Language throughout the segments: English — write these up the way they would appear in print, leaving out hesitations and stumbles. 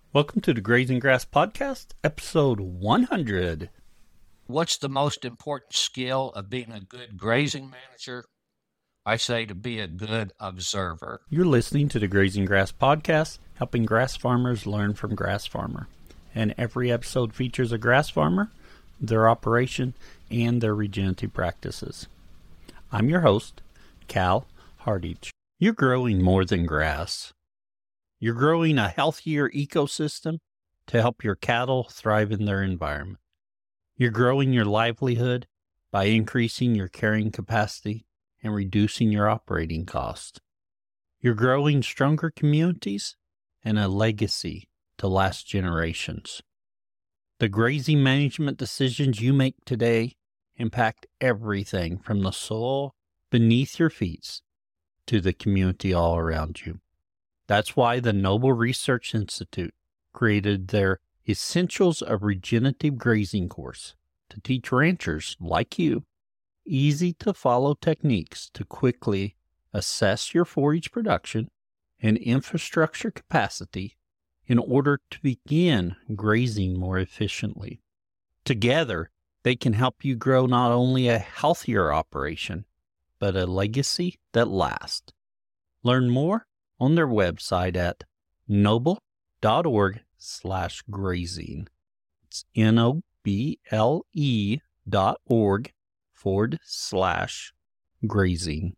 Welcome to the Grazing Grass Podcast, episode 100. What's the most important skill of being a good grazing manager? I say to be a good observer. You're listening to the Grazing Grass Podcast, helping grass farmers learn from Grass Farmer. And every episode features a grass farmer, their operation, and their regenerative practices. I'm your host, Cal Hardage. You're growing more than grass. You're growing a healthier ecosystem to help your cattle thrive in their environment. You're growing your livelihood by increasing your carrying capacity and reducing your operating cost. You're growing stronger communities and a legacy to last generations. The grazing management decisions you make today impact everything from the soil beneath your feet to the community all around you. That's why the Noble Research Institute created their Essentials of Regenerative Grazing course to teach ranchers like you easy-to-follow techniques to quickly assess your forage production and infrastructure capacity in order to begin grazing more efficiently. Together, they can help you grow not only a healthier operation, but a legacy that lasts. Learn more on their website at noble.org/grazing. It's noble.org/grazing.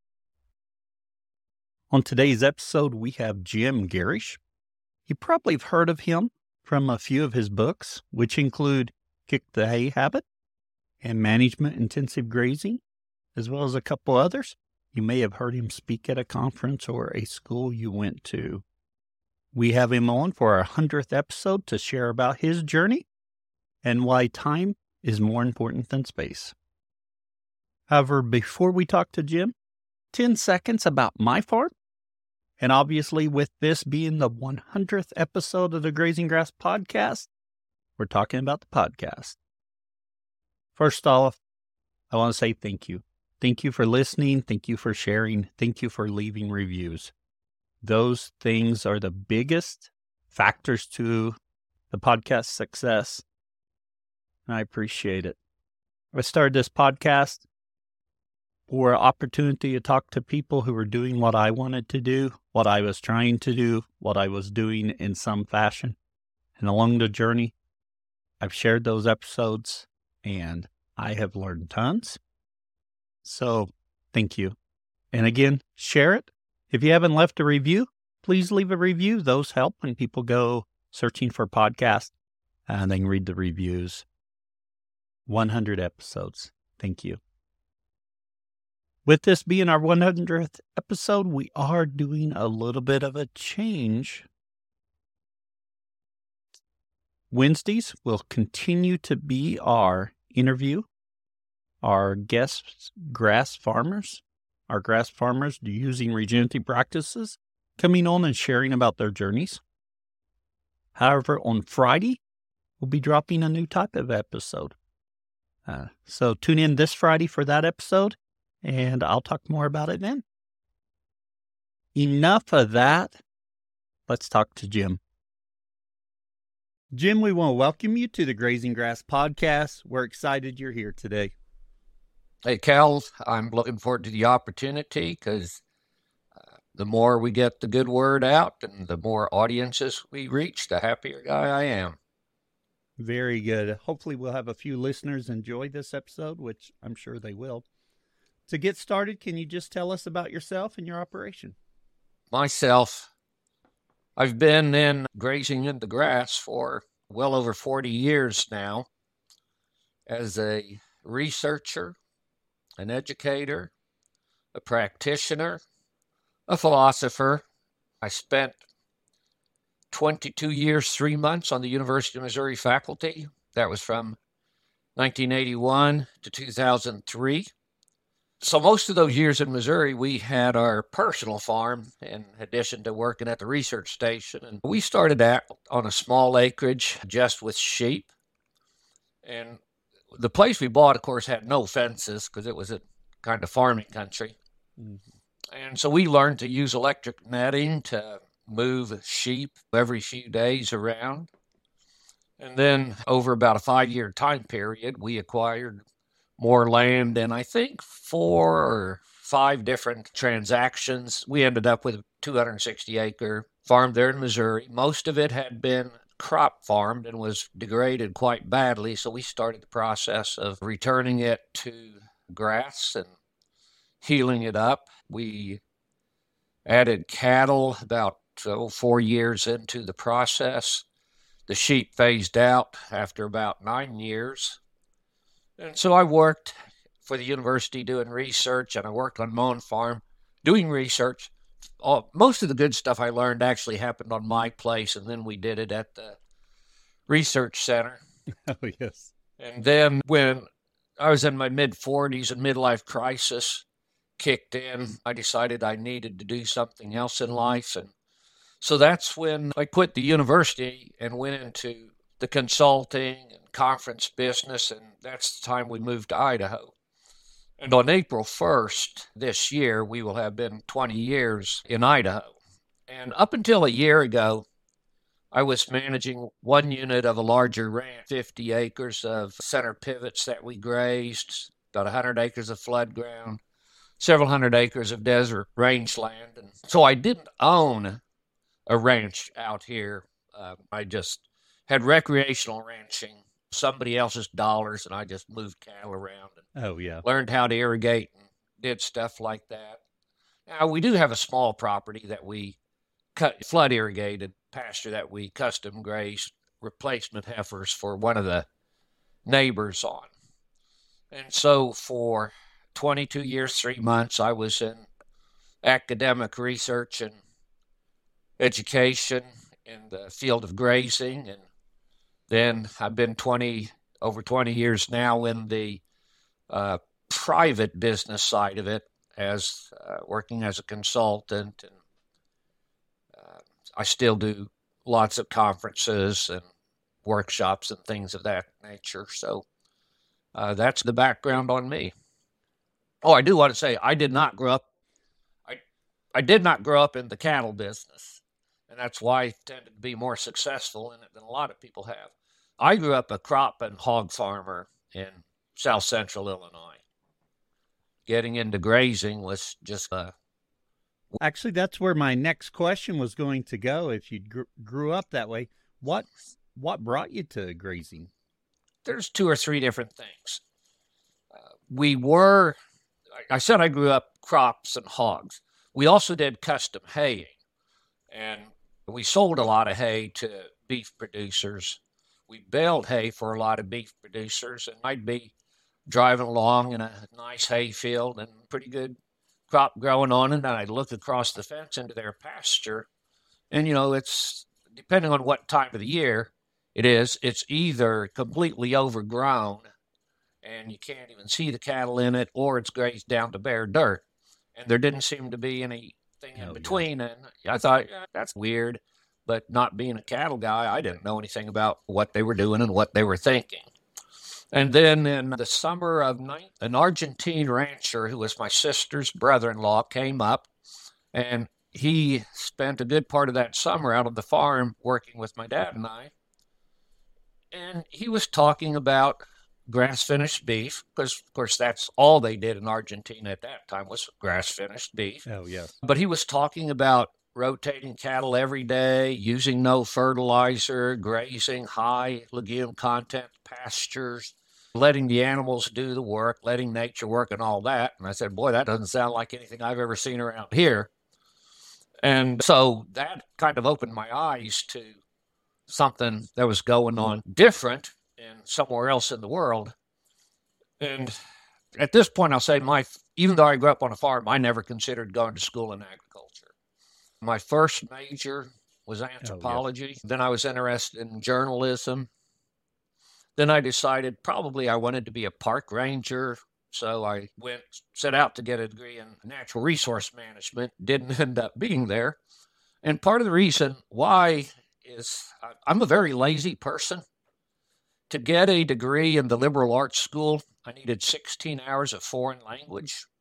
On today's episode, we have Jim Garish. You probably have heard of him from a few of his books, which include Kick the Hay Habit and Management Intensive Grazing, as well as a couple others. You may have heard him speak at a conference or a school you went to. We have him on for our 100th episode to share about his journey and why time is more important than space. However, before we talk to Jim, 10 seconds about my farm. And obviously, with this being the 100th episode of the Grazing Grass Podcast, we're talking about the podcast. First off, I want to say thank you. Thank you for listening. Thank you for sharing. Thank you for leaving reviews. Those things are the biggest factors to the podcast success. And I appreciate it. I started this podcast for an opportunity to talk to people who were doing what I wanted to do, what I was trying to do, what I was doing in some fashion. And along the journey, I've shared those episodes and I have learned tons. So, thank you. And again, share it. If you haven't left a review, please leave a review. Those help when people go searching for podcasts and they can read the reviews. 100 episodes. Thank you. With this being our 100th episode, we are doing a little bit of a change. Wednesdays will continue to be our interview. Our guests, grass farmers using regenerative practices, coming on and sharing about their journeys. However, on Friday, we'll be dropping a new type of episode. So tune in this Friday for that episode, and I'll talk more about it then. Enough of that. Let's talk to Jim. Jim, we want to welcome you to the Grazing Grass Podcast. We're excited you're here today. Hey, Cal, I'm looking forward to the opportunity because the more we get the good word out and the more audiences we reach, the happier guy I am. Very good. Hopefully we'll have a few listeners enjoy this episode, which I'm sure they will. To get started, can you just tell us about yourself and your operation? Myself, I've been in grazing in the grass for well over 40 years now as a researcher, an educator, a practitioner, a philosopher. I spent 22 years, 3 months on the University of Missouri faculty. That was from 1981 to 2003. So most of those years in Missouri, we had our personal farm in addition to working at the research station. And we started out on a small acreage just with sheep. And the place we bought, of course, had no fences because it was a kind of farming country. Mm-hmm. And so we learned to use electric netting to move sheep every few days around. And then over about a 5-year time period, we acquired more land, and I think 4 or 5 different transactions. We ended up with a 260-acre farm there in Missouri. Most of it had been crop farmed and was degraded quite badly, so we started the process of returning it to grass and healing it up. We added cattle about 4 years into the process. The sheep phased out after about 9 years. And so I worked for the university doing research, and I worked on my own farm doing research. Most of the good stuff I learned actually happened on my place, and then we did it at the research center. Oh, yes. And then when I was in my mid-40s and midlife crisis kicked in, I decided I needed to do something else in life. And so that's when I quit the university and went into the consulting and conference business, and that's the time we moved to Idaho. And on April 1st this year, we will have been 20 years in Idaho. And up until a year ago, I was managing one unit of a larger ranch, 50 acres of center pivots that we grazed, about 100 acres of flood ground, several hundred acres of desert rangeland. And so I didn't own a ranch out here. I just had recreational ranching, somebody else's dollars, and I just moved cattle around and learned how to irrigate and did stuff like that. Now, we do have a small property that we cut flood irrigated pasture that we custom grazed replacement heifers for one of the neighbors on. And so for 22 years, 3 months, I was in academic research and education in the field of grazing. And then I've been over 20 years now in the private business side of it, as working as a consultant. And I still do lots of conferences and workshops and things of that nature. So that's the background on me. Oh, I do want to say I did not grow up. I did not grow up in the cattle business, and that's why I tended to be more successful in it than a lot of people have. I grew up a crop and hog farmer in south central Illinois. Getting into grazing was just Actually, that's where my next question was going to go. If you grew up that way, what brought you to grazing? There's 2 or 3 different things. I said I grew up crops and hogs. We also did custom haying, and we sold a lot of hay to beef producers. We baled hay for a lot of beef producers, and I'd be driving along in a nice hay field and pretty good crop growing on it, and I'd look across the fence into their pasture, and it's depending on what time of the year it's either completely overgrown and you can't even see the cattle in it, or it's grazed down to bare dirt, and there didn't seem to be anything in between. And I thought, that's weird, but not being a cattle guy, I didn't know anything about what they were doing and what they were thinking. And then in the summer of an Argentine rancher who was my sister's brother-in-law came up, and he spent a good part of that summer out on the farm working with my dad and I. And he was talking about grass-finished beef, because, of course, that's all they did in Argentina at that time was grass-finished beef. Oh, yes. But he was talking about rotating cattle every day, using no fertilizer, grazing high legume content pastures, letting the animals do the work, letting nature work and all that. And I said, boy, that doesn't sound like anything I've ever seen around here. And so that kind of opened my eyes to something that was going on different and somewhere else in the world. And at this point, I'll say even though I grew up on a farm, I never considered going to school in agriculture. My first major was anthropology. Oh, yes. Then I was interested in journalism. Then I decided probably I wanted to be a park ranger. So I set out to get a degree in natural resource management, didn't end up being there. And part of the reason why is I'm a very lazy person. To get a degree in the liberal arts school, I needed 16 hours of foreign language.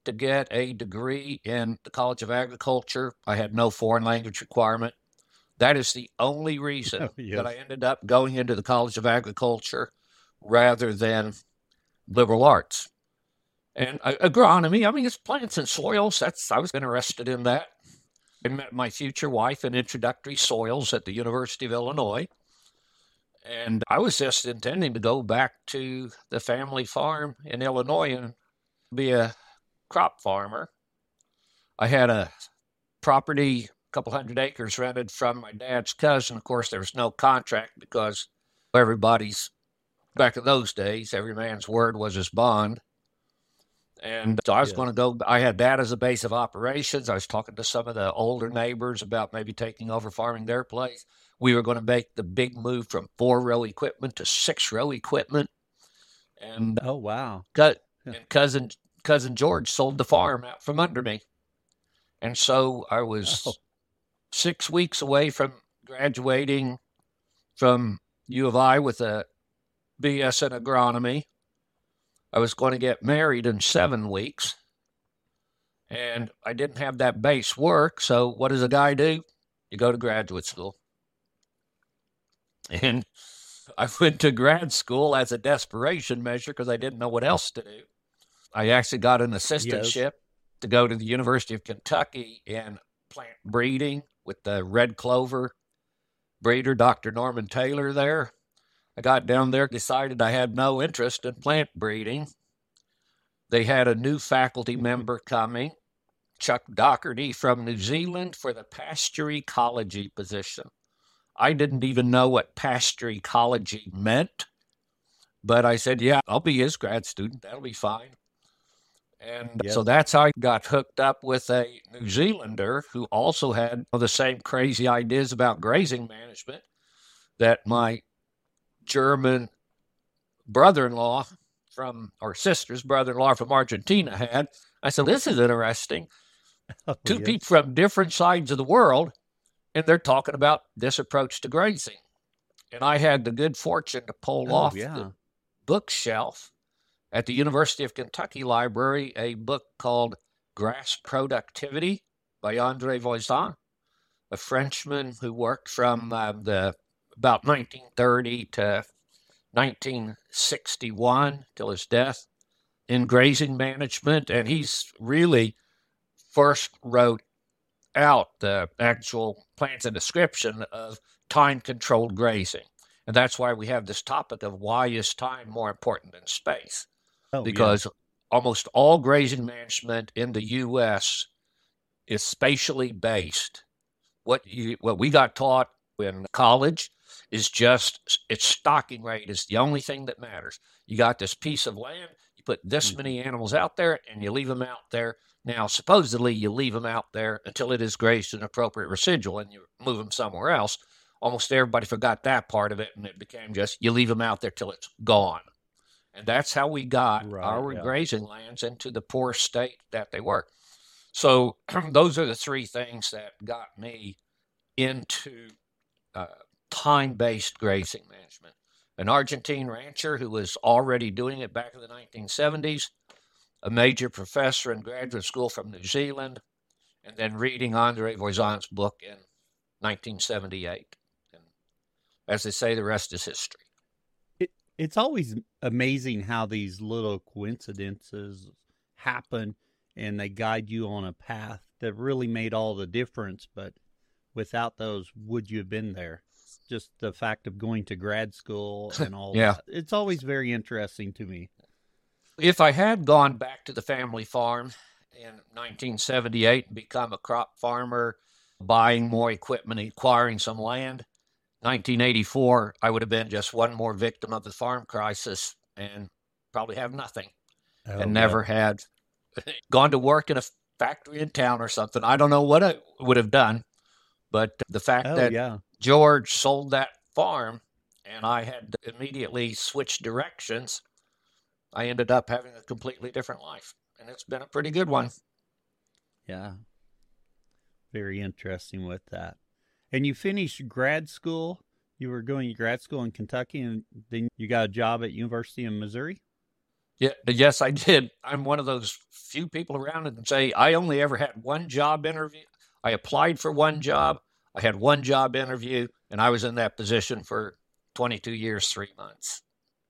to get a degree in the College of Agriculture. I had no foreign language requirement. That is the only reason that I ended up going into the College of Agriculture rather than liberal arts. And agronomy, I mean, it's plants and soils. I was interested in that. I met my future wife in introductory soils at the University of Illinois. And I was just intending to go back to the family farm in Illinois and be a crop farmer. I had a property, a couple hundred acres rented from my dad's cousin. Of course, there was no contract because back in those days, every man's word was his bond. And so I was going to go. I had that as a base of operations. I was talking to some of the older neighbors about maybe taking over farming their place. We were going to make the big move from 4-row equipment to 6-row equipment. And oh, wow. And cousin George sold the farm out from under me. And so I was 6 weeks away from graduating from U of I with a BS in agronomy. I was going to get married in 7 weeks, and I didn't have that base work, so what does a guy do? You go to graduate school. And I went to grad school as a desperation measure because I didn't know what else to do. I actually got an assistantship to go to the University of Kentucky in plant breeding with the red clover breeder, Dr. Norman Taylor there. I got down there, decided I had no interest in plant breeding. They had a new faculty member coming, Chuck Doherty from New Zealand, for the pasture ecology position. I didn't even know what pasture ecology meant, but I said, yeah, I'll be his grad student. That'll be fine. And so that's how I got hooked up with a New Zealander who also had the same crazy ideas about grazing management that my German brother-in-law or sister's brother-in-law from Argentina had. I said, this is interesting. Two people from different sides of the world, and they're talking about this approach to grazing. And I had the good fortune to pull off the bookshelf at the University of Kentucky Library a book called Grass Productivity by André Voisin, a Frenchman who worked from about 1930 to 1961 till his death in grazing management. And he's really first wrote out the actual plans and description of time-controlled grazing. And that's why we have this topic of why is time more important than space? Because almost all grazing management in the U.S. is spatially based. What we got taught in college is just its stocking rate is the only thing that matters. You got this piece of land, you put this many animals out there, and you leave them out there. Now, supposedly, you leave them out there until it is grazed an appropriate residual, and you move them somewhere else. Almost everybody forgot that part of it, and it became just you leave them out there till it's gone. And that's how we got our grazing lands into the poor state that they were. So those are the three things that got me into time-based grazing management. An Argentine rancher who was already doing it back in the 1970s, a major professor in graduate school from New Zealand, and then reading André Voisin's book in 1978. And as they say, the rest is history. It's always amazing how these little coincidences happen and they guide you on a path that really made all the difference. But without those, would you have been there? Just the fact of going to grad school and all that. It's always very interesting to me. If I had gone back to the family farm in 1978 and become a crop farmer, buying more equipment, acquiring some land, 1984, I would have been just one more victim of the farm crisis and probably have nothing and never had gone to work in a factory in town or something. I don't know what I would have done, but the fact that George sold that farm and I had to immediately switch directions, I ended up having a completely different life, and it's been a pretty good one. Yeah. Very interesting with that. And you finished grad school. You were going to grad school in Kentucky, and then you got a job at University of Missouri? Yeah, yes, I did. I'm one of those few people around that can say I only ever had one job interview. I applied for one job. I had one job interview, and I was in that position for 22 years, 3 months.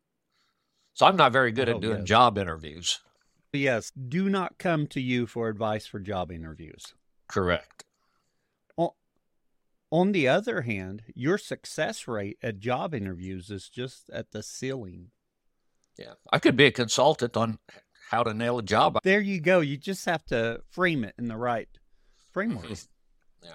So I'm not very good at Oh, doing yes. job interviews. Yes, do not come to you for advice for job interviews. Correct. O- On the other hand, your success rate at job interviews is just at the ceiling. Yeah. I could be a consultant on how to nail a job. There you go. You just have to frame it in the right framework. Mhm. Yeah.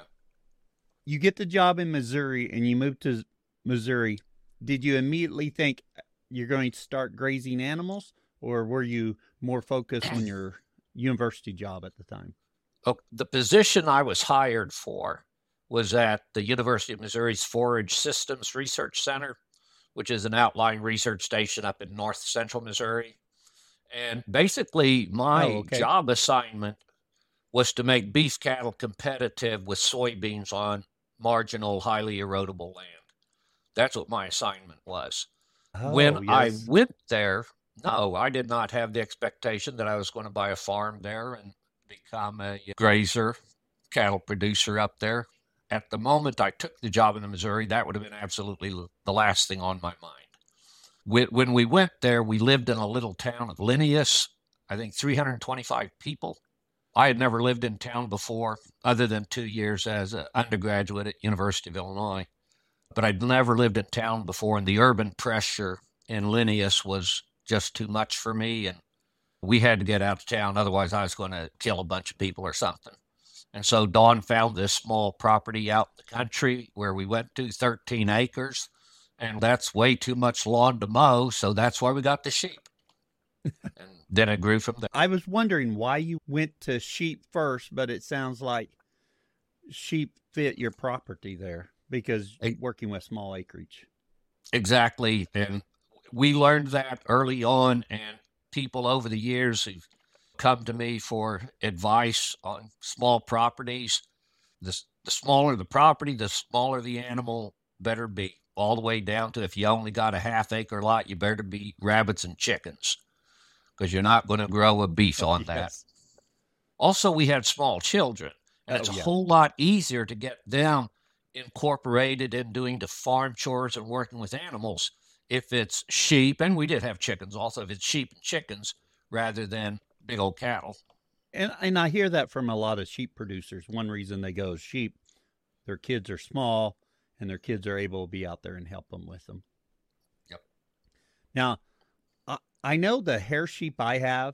You get the job in Missouri and you move to Missouri. Did you immediately think you're going to start grazing animals, or were you more focused on your university job at the time? Oh, the position I was hired for was at the University of Missouri's Forage Systems Research Center, which is an outlying research station up in north central Missouri. And basically, Oh, my okay. job assignment was to make beef cattle competitive with soybeans on marginal, highly erodible land. That's what my assignment was. When Oh, I yes. went there, no, I did not have the expectation that I was going to buy a farm there and become a grazer, cattle producer up there. At the moment I took the job in Missouri, that would have been absolutely the last thing on my mind. When we went there, we lived in a little town of Linnaeus, I think 325 people. I had never lived in town before, other than 2 years as an undergraduate at University of Illinois. But I'd never lived in town before, and the urban pressure in Linnaeus was just too much for me. And we had to get out of town, otherwise I was going to kill a bunch of people or something. And so Dawn found this small property out in the country where we went to, 13 acres, and that's way too much lawn to mow, so that's why we got the sheep. And then it grew from there. I was wondering why you went to sheep first, but it sounds like sheep fit your property there because working with small acreage. Exactly. And we learned that early on, and people over the years who've come to me for advice on small properties. The smaller the property, the smaller the animal better be, all the way down to if you only got a half-acre lot, you better be rabbits and chickens because you're not going to grow a beef on that. Yes. Also, we had small children, and it's a yeah. whole lot easier to get them incorporated in doing the farm chores and working with animals if it's sheep, and we did have chickens also, if it's sheep and chickens rather than big old cattle. And I hear that from a lot of sheep producers. One reason they go is sheep, their kids are small, and their kids are able to be out there and help them with them. Yep. Now, I know the hair sheep I have,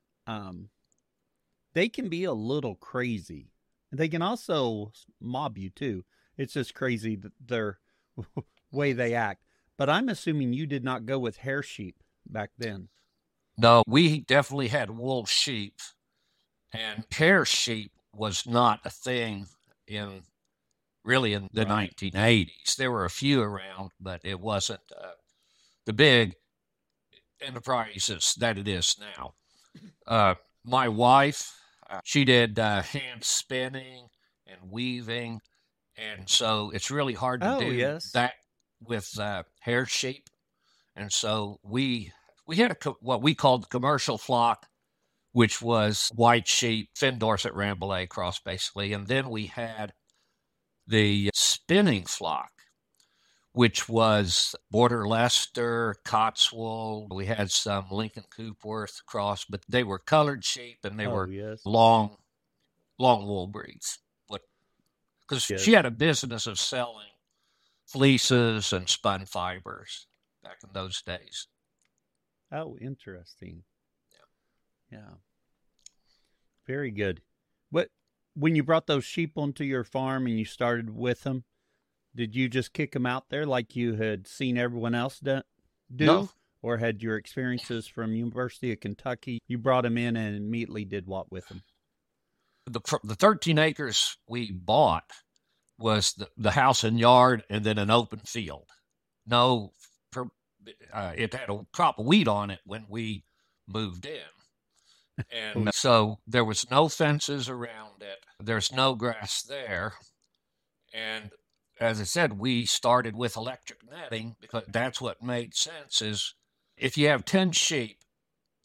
they can be a little crazy. They can also mob you too. It's just crazy their way they act. But I'm assuming you did not go with hair sheep back then. No, we definitely had wool sheep, and hair sheep was not a thing in really in the Right. 1980s. There were a few around, but it wasn't the big enterprises that it is now. My wife, she did hand spinning and weaving, and so it's really hard to Oh, do yes. that with hair sheep. And so we had what we called the commercial flock, which was white sheep, Finn Dorset Rambouillet cross basically, and then we had the spinning flock, which was Border Leicester, Cotswold. We had some Lincoln Coopworth cross, but they were colored sheep and they were yes. long wool breeds. Because Yes. she had a business of selling fleeces and spun fibers back in those days. Oh, interesting. Yeah. Very good. What when you brought those sheep onto your farm and you started with them, did you just kick them out there like you had seen everyone else do? No, Or had your experiences from University of Kentucky, you brought them in and immediately did what with them? the 13 acres we bought was the house and yard and then an open field. No, it had a crop of wheat on it when we moved in. And so there was no fences around it. There's no grass there. And as I said, we started with electric netting because that's what made sense is if you have 10 sheep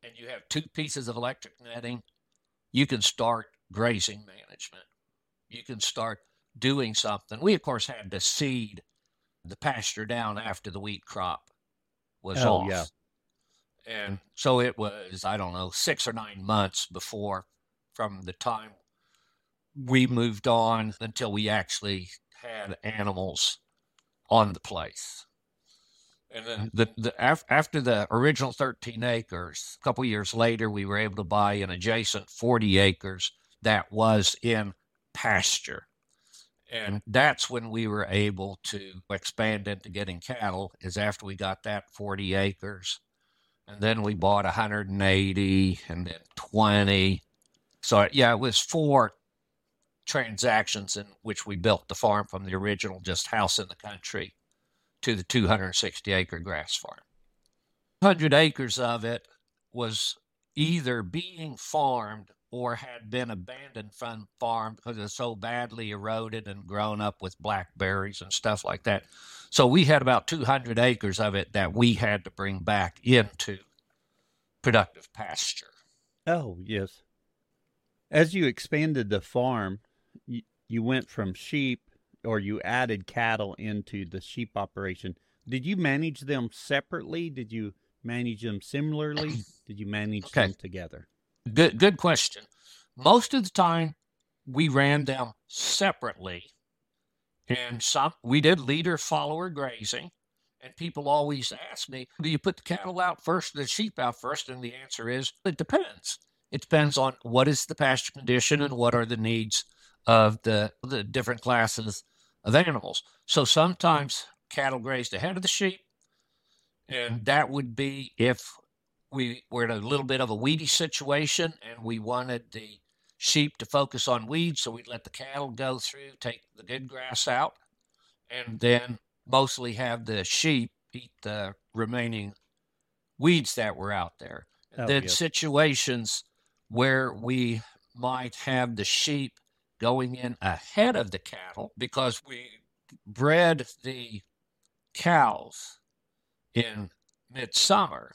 and you have 2 pieces of electric netting, you can start grazing management. You can start doing something. We, of course, had to seed the pasture down after the wheat crop was Oh, yeah. off. And so it was, I don't know, 6 or 9 months before from the time we moved on until we actually had animals on the place. And then after the original 13 acres, a couple years later, we were able to buy an adjacent 40 acres that was in pasture. And that's when we were able to expand into getting cattle, is after we got that 40 acres. And then we bought 180 and then 20. So, yeah, it was 4 transactions in which we built the farm from the original just house in the country to the 260-acre grass farm. 100 acres of it was either being farmed or had been abandoned from farm because it was so badly eroded and grown up with blackberries and stuff like that. So we had about 200 acres of it that we had to bring back into productive pasture. Oh, yes. As you expanded the farm, you went from sheep, or you added cattle into the sheep operation. Did you manage them separately? Did you manage them similarly? Did you manage them together? Good question. Most of the time, we ran them separately. And we did leader-follower grazing. And people always ask me, do you put the cattle out first or the sheep out first? And the answer is, it depends. It depends on what is the pasture condition and what are the needs of the different classes of animals. So sometimes cattle grazed ahead of the sheep, and that would be if we were in a little bit of a weedy situation and we wanted the sheep to focus on weeds, so we'd let the cattle go through, take the good grass out, and then mostly have the sheep eat the remaining weeds that were out there. And then situations where we might have the sheep going in ahead of the cattle because we bred the cows in midsummer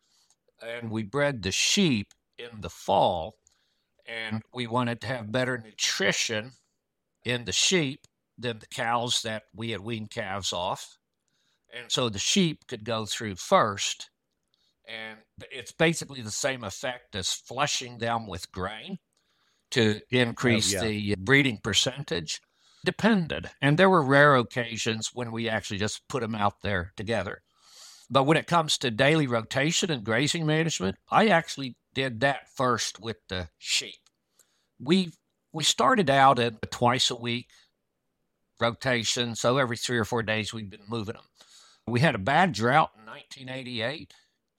and we bred the sheep in the fall, and we wanted to have better nutrition in the sheep than the cows that we had weaned calves off. And so the sheep could go through first, and it's basically the same effect as flushing them with grain to increase the breeding percentage. Depended. And there were rare occasions when we actually just put them out there together. But when it comes to daily rotation and grazing management, I actually did that first with the sheep. We started out at a twice a week rotation, so every 3 or 4 days we've been moving them. We had a bad drought in 1988,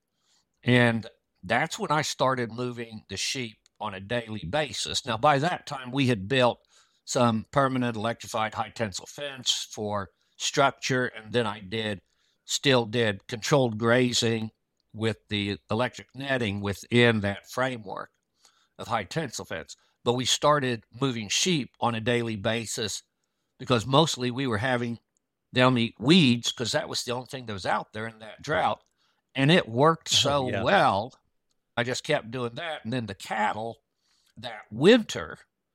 and that's when I started moving the sheep on a daily basis. Now, by that time, we had built some permanent electrified high-tensile fence for structure, and then I still did controlled grazing with the electric netting within that framework of high-tensile fence. But we started moving sheep on a daily basis because mostly we were having them eat weeds because that was the only thing that was out there in that drought. And it worked so well, I just kept doing that. And then the cattle that winter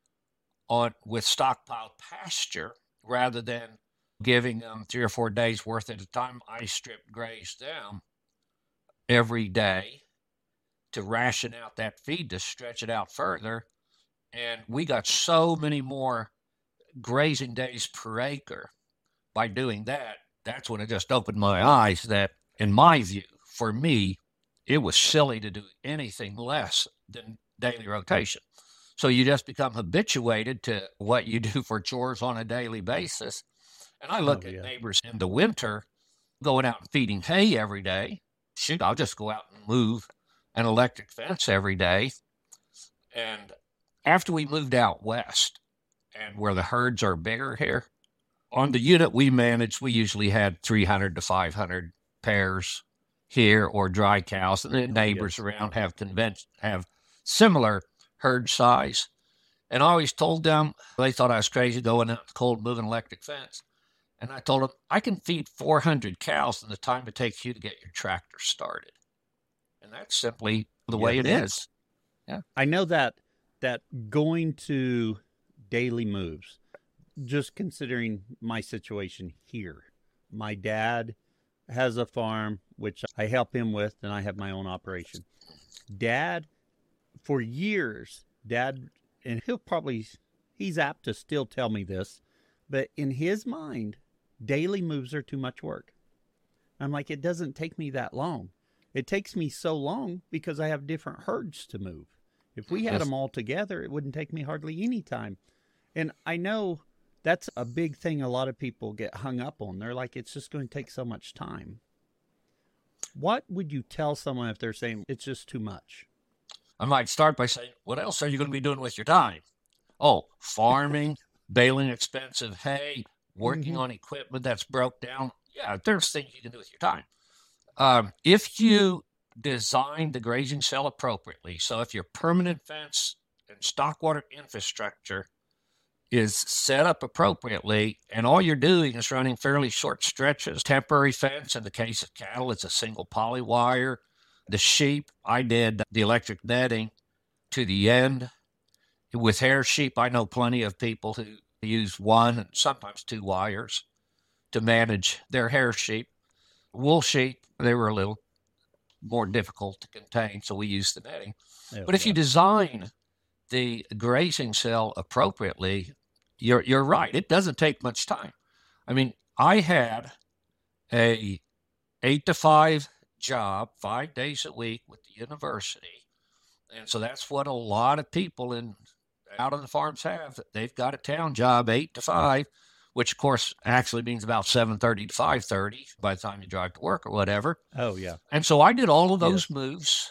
with stockpiled pasture, rather than giving them 3 or 4 days worth at a time, I strip grazed them every day to ration out that feed to stretch it out further. And we got so many more grazing days per acre by doing that. That's when it just opened my eyes that, in my view, for me, it was silly to do anything less than daily rotation. So you just become habituated to what you do for chores on a daily basis. And I look at neighbors in the winter going out and feeding hay every day. Shoot, I'll just go out and move an electric fence every day. And after we moved out west and where the herds are bigger here, on the unit we managed, we usually had 300 to 500 pairs here or dry cows. And the neighbors around have similar herd size. And I always told them, they thought I was crazy going out in the cold moving electric fence. And I told them, I can feed 400 cows in the time it takes you to get your tractor started. And that's simply the way it is. Yeah. I know that going to daily moves, just considering my situation here, my dad has a farm, which I help him with, and I have my own operation. Dad, for years, and he's apt to still tell me this, but in his mind, daily moves are too much work. I'm like, it doesn't take me that long. It takes me so long because I have different herds to move. If we had them all together, it wouldn't take me hardly any time. And I know that's a big thing a lot of people get hung up on. They're like, it's just going to take so much time. What would you tell someone if they're saying it's just too much? I might start by saying, what else are you going to be doing with your time? Oh, farming, baling expensive hay, working on equipment that's broke down. Yeah, there's things you can do with your time. If you design the grazing cell appropriately, so if your permanent fence and stock water infrastructure is set up appropriately, and all you're doing is running fairly short stretches, temporary fence. In the case of cattle, it's a single poly wire. The sheep, I did the electric netting to the end. With hair sheep, I know plenty of people who use one and sometimes two wires to manage their hair sheep. Wool sheep, they were a little more difficult to contain, so we used the netting. But if you design the grazing cell appropriately, you're right. It doesn't take much time. I mean, I had a 8 to 5 job 5 days a week with the university. And so that's what a lot of people out on the farms have. They've got a town job 8 to 5, which of course actually means about 7:30 to 5:30 by the time you drive to work or whatever. Oh, yeah. And so I did all of those moves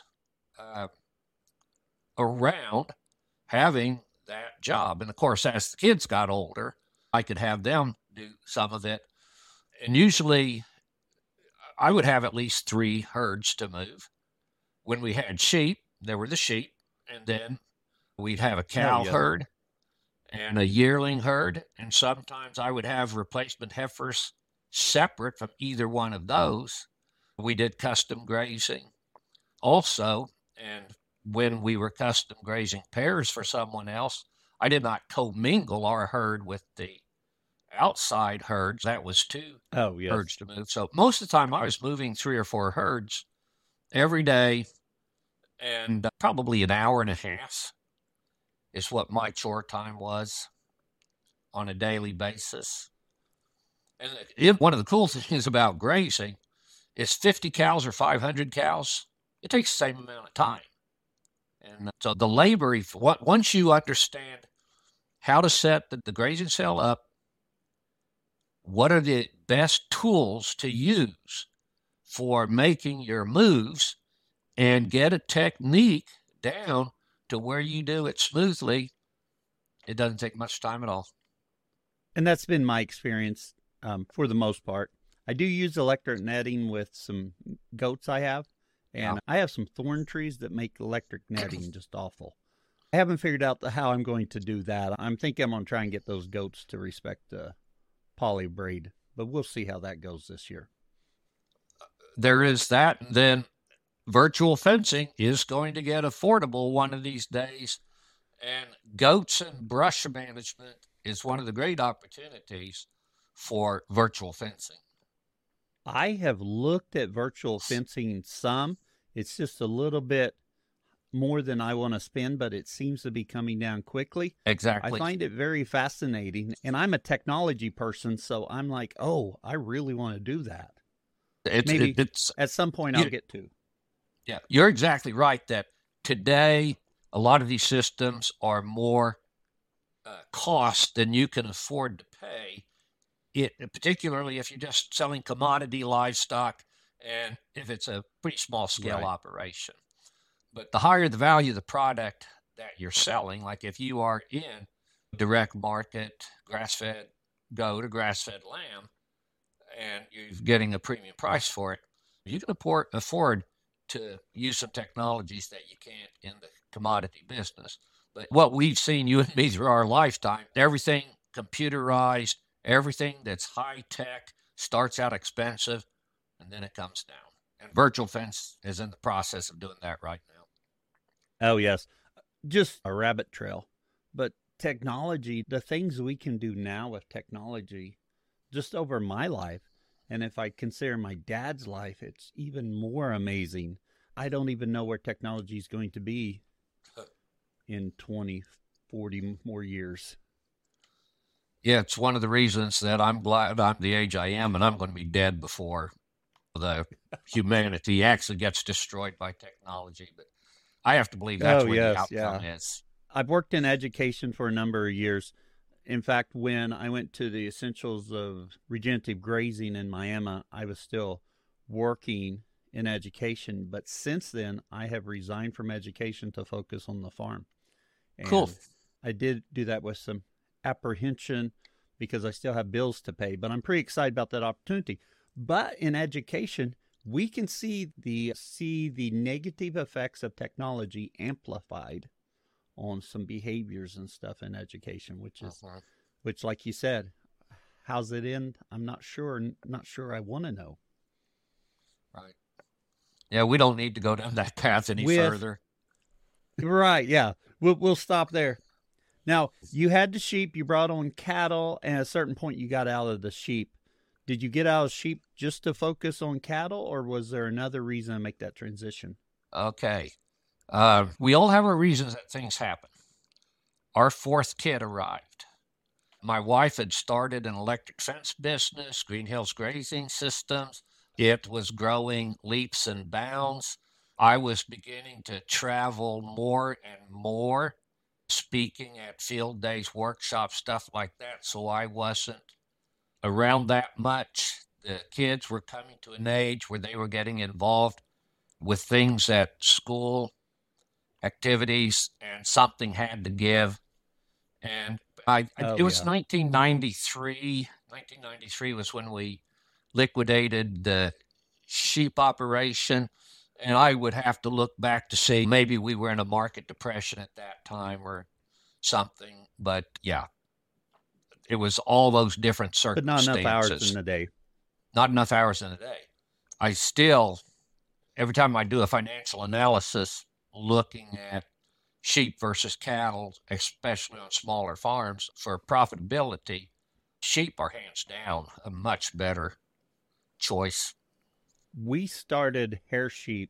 around having that job. And of course, as the kids got older, I could have them do some of it. And usually I would have at least 3 herds to move. When we had sheep, there were the sheep, and then we'd have a cow herd and a yearling herd. And sometimes I would have replacement heifers separate from either one of those. We did custom grazing also. And when we were custom grazing pairs for someone else, I did not commingle our herd with the outside herds. That was 2 herds to move. So most of the time I was moving 3 or 4 herds every day, and probably an hour and a half is what my chore time was on a daily basis. And one of the cool things about grazing is 50 cows or 500 cows, it takes the same amount of time. And so the labor, once you understand how to set the grazing cell up, what are the best tools to use for making your moves, and get a technique down to where you do it smoothly, it doesn't take much time at all. And that's been my experience for the most part. I do use electric netting with some goats I have, and I have some thorn trees that make electric netting just awful. I haven't figured out how I'm going to do that. I'm thinking I'm going to try and get those goats to respect the poly braid, but we'll see how that goes this year. There is that. Then virtual fencing is going to get affordable one of these days, and goats and brush management is one of the great opportunities for virtual fencing. I have looked at virtual fencing some. It's just a little bit more than I want to spend, but it seems to be coming down quickly. Exactly. I find it very fascinating, and I'm a technology person, so I'm like, oh, I really want to do that. Maybe at some point I'll get to. Yeah, you're exactly right that today a lot of these systems are more cost than you can afford to pay. Particularly if you're just selling commodity livestock and if it's a pretty small scale operation. But the higher the value of the product that you're selling, like if you are in direct market, grass-fed goat or grass-fed lamb, and you're getting a premium price for it, you can afford to use some technologies that you can't in the commodity business. But what we've seen, you and me, through our lifetime, everything computerized, everything that's high-tech starts out expensive, and then it comes down. And virtual fence is in the process of doing that right now. Oh, yes. Just a rabbit trail. But technology, the things we can do now with technology, just over my life, and if I consider my dad's life, it's even more amazing. I don't even know where technology is going to be in 20, 40 more years. Yeah, it's one of the reasons that I'm glad I'm the age I am, and I'm going to be dead before the humanity actually gets destroyed by technology. But I have to believe that's Oh, where the yes. outcome Yeah. is. I've worked in education for a number of years. In fact, when I went to the Essentials of Regenerative Grazing in Miami, I was still working in education. But since then, I have resigned from education to focus on the farm. Cool. And I did do that with some apprehension because I still have bills to pay. But I'm pretty excited about that opportunity. But in education, we can see the negative effects of technology amplified on some behaviors and stuff in education, Mhm. which, like you said, how's it end? I'm not sure. Not sure I want to know. Right. Yeah, we don't need to go down that path any With further. right, yeah, we'll stop there. Now you had the sheep. You brought on cattle, and at a certain point, you got out of the sheep. Did you get out of sheep just to focus on cattle, or was there another reason to make that transition? Okay. We all have our reasons that things happen. Our fourth kid arrived. My wife had started an electric fence business, Green Hills Grazing Systems. It was growing leaps and bounds. I was beginning to travel more and more, speaking at field days, workshops, stuff like that. So I wasn't around that much. The kids were coming to an age where they were getting involved with things at school, activities, and something had to give. And Oh it was yeah, 1993. 1993 was when we liquidated the sheep operation. And I would have to look back to see maybe we were in a market depression at that time or something. But yeah, it was all those different but not enough hours in circumstances. the day. Not enough hours in a day. I still, every time I do a financial analysis looking at sheep versus cattle, especially on smaller farms, for profitability, sheep are hands down a much better choice. We started hair sheep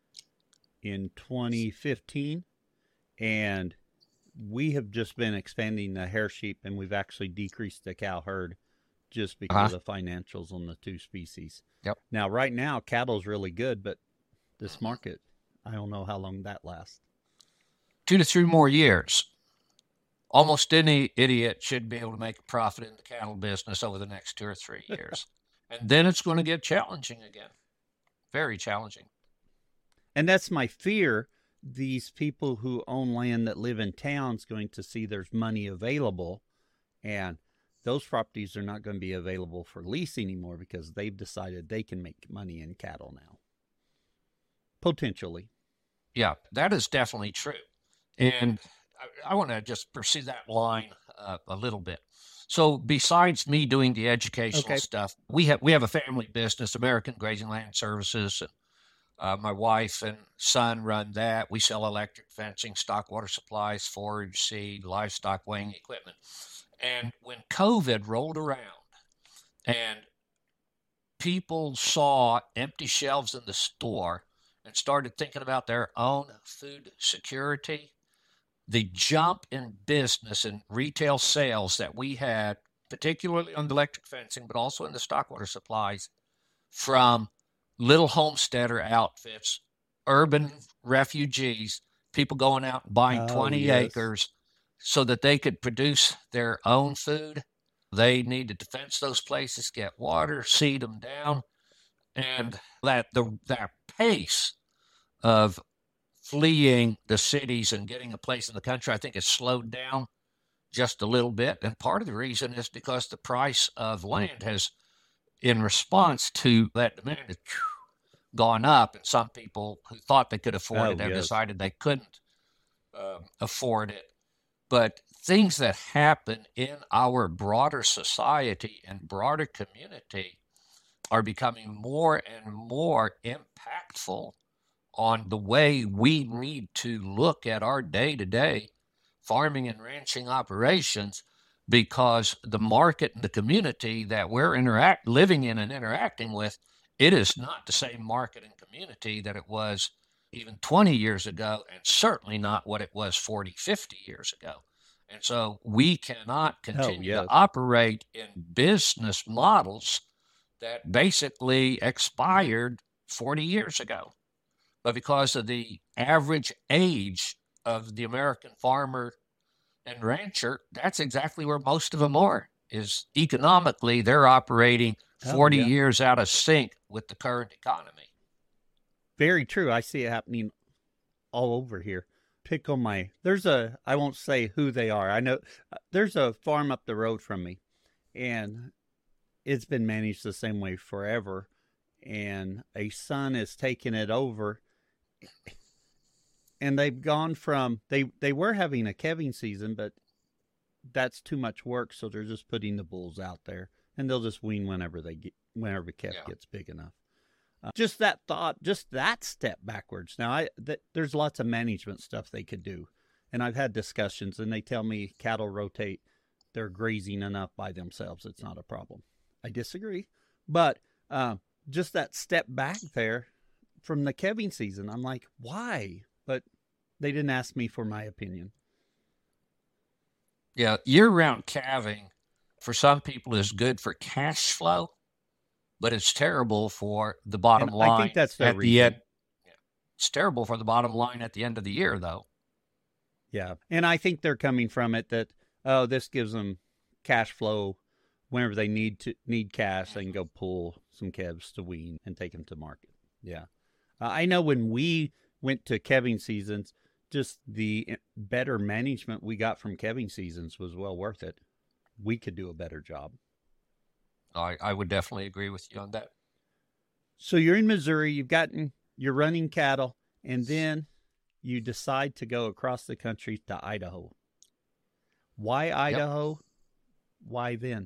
in 2015, and we have just been expanding the hair sheep, and we've actually decreased the cow herd just Uh-huh. because of financials on the two species. Yep. Now, right now, cattle's really good, but this market, I don't know how long that lasts. 2 to 3 more years. Almost any idiot should be able to make a profit in the cattle business over the next 2 or 3 years. And then it's going to get challenging again. Very challenging. And that's my fear. These people who own land that live in towns going to see there's money available, and those properties are not going to be available for lease anymore because they've decided they can make money in cattle now, potentially. Yeah, that is definitely true. And I want to just pursue that line a little bit. So, besides me doing the educational Okay. stuff, we have a family business, American Grazing Land Services. And, my wife and son run that. We sell electric fencing, stock water supplies, forage, seed, livestock weighing equipment. And when COVID rolled around and people saw empty shelves in the store and started thinking about their own food security, the jump in business and retail sales that we had, particularly on the electric fencing, but also in the stock water supplies, from little homesteader outfits, urban refugees, people going out and buying Oh, 20 yes. acres so that they could produce their own food. They needed to fence those places, get water, seed them down, and that pace of fleeing the cities and getting a place in the country, I think, has slowed down just a little bit. And part of the reason is because the price of land has, in response to that demand, has gone up. And some people who thought they could afford Oh, it have yes. decided they couldn't afford it. But things that happen in our broader society and broader community are becoming more and more impactful on the way we need to look at our day-to-day farming and ranching operations, because the market and the community that we're living in and interacting with, it is not the same market and community that it was even 20 years ago, and certainly not what it was 40, 50 years ago. And so we cannot continue to operate in business models that basically expired 40 years ago. But because of the average age of the American farmer and rancher, that's exactly where most of them are, is economically they're operating 40 years out of sync with the current economy. Very true. I see it happening all over here. I won't say who they are. I know there's a farm up the road from me, and it's been managed the same way forever. And a son is taking it over, and they've gone from, they were having a calving season, but that's too much work, so they're just putting the bulls out there, and they'll just wean whenever calf gets big enough. Just that thought, just that step backwards. Now, there's lots of management stuff they could do, and I've had discussions, and they tell me cattle rotate; they're grazing enough by themselves; it's not a problem. I disagree, but just that step back there from the calving season, I'm like, why? But they didn't ask me for my opinion. Yeah, year-round calving for some people is good for cash flow, but it's terrible for the bottom line. I think that's the reason. It's terrible for the bottom line at the end of the year, though. Yeah, and I think they're coming from it that, this gives them cash flow. Whenever they need cash, they can go pull some calves to wean and take them to market. Yeah, I know when we went to calving seasons, just the better management we got from calving seasons was well worth it. We could do a better job. I would definitely agree with you on that. So you're in Missouri, you're running cattle, and then you decide to go across the country to Idaho. Why Idaho? Yep. Why then?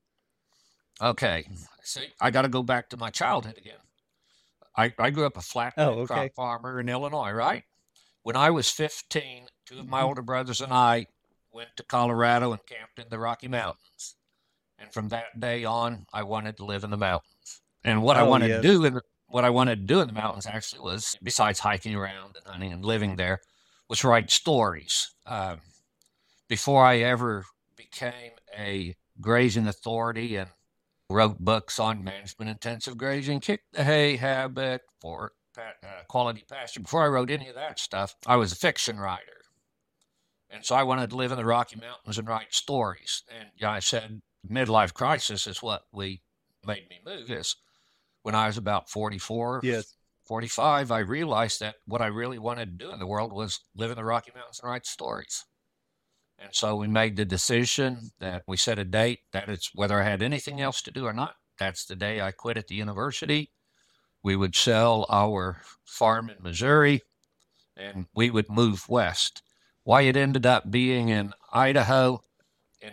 Okay. See, I got to go back to my childhood again. I grew up a flatbed crop farmer in Illinois, right? When I was 15, two of my older brothers and I went to Colorado and camped in the Rocky Mountains. And from that day on, I wanted to live in the mountains. And what I wanted to do in the mountains actually was, besides hiking around and hunting and living there, was write stories. Before I ever became a grazing authority and wrote books on management intensive grazing, kick the hay habit for quality pasture. Before I wrote any of that stuff, I was a fiction writer. And so I wanted to live in the Rocky Mountains and write stories. And I said, midlife crisis is what made me move. Is when I was about 44, 45, I realized that what I really wanted to do in the world was live in the Rocky Mountains and write stories. And so we made the decision that we set a date that it's whether I had anything else to do or not. That's the day I quit at the university. We would sell our farm in Missouri and we would move west. Why it ended up being in Idaho in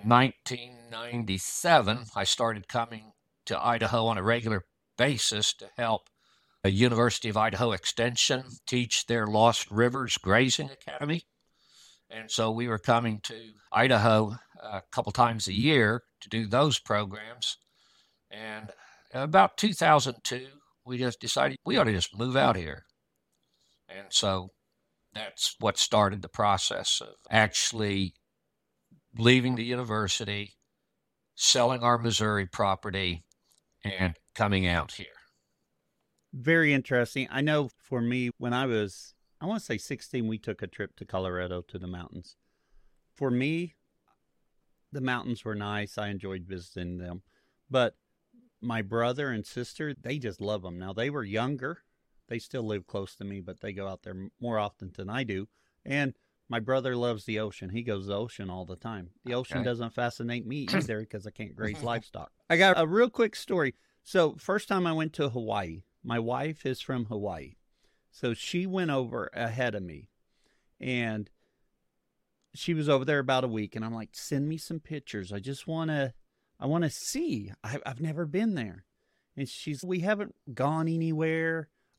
1997, I started coming to Idaho on a regular basis to help a University of Idaho Extension teach their Lost Rivers Grazing Academy. And so we were coming to Idaho a couple times a year to do those programs. And about 2002, we just decided we ought to just move out here. And so that's what started the process of actually leaving the university, selling our Missouri property, and coming out here. Very interesting. I know for me, when I want to say 16, we took a trip to Colorado to the mountains. For me, the mountains were nice. I enjoyed visiting them. But my brother and sister, they just love them. Now, they were younger. They still live close to me, but they go out there more often than I do. And my brother loves the ocean. He goes to the ocean all the time. The ocean doesn't fascinate me either because I can't graze livestock. I got a real quick story. So first time I went to Hawaii, my wife is from Hawaii. So she went over ahead of me. And she was over there about a week. And I'm like, send me some pictures. I want to see. I've never been there. And we haven't gone anywhere.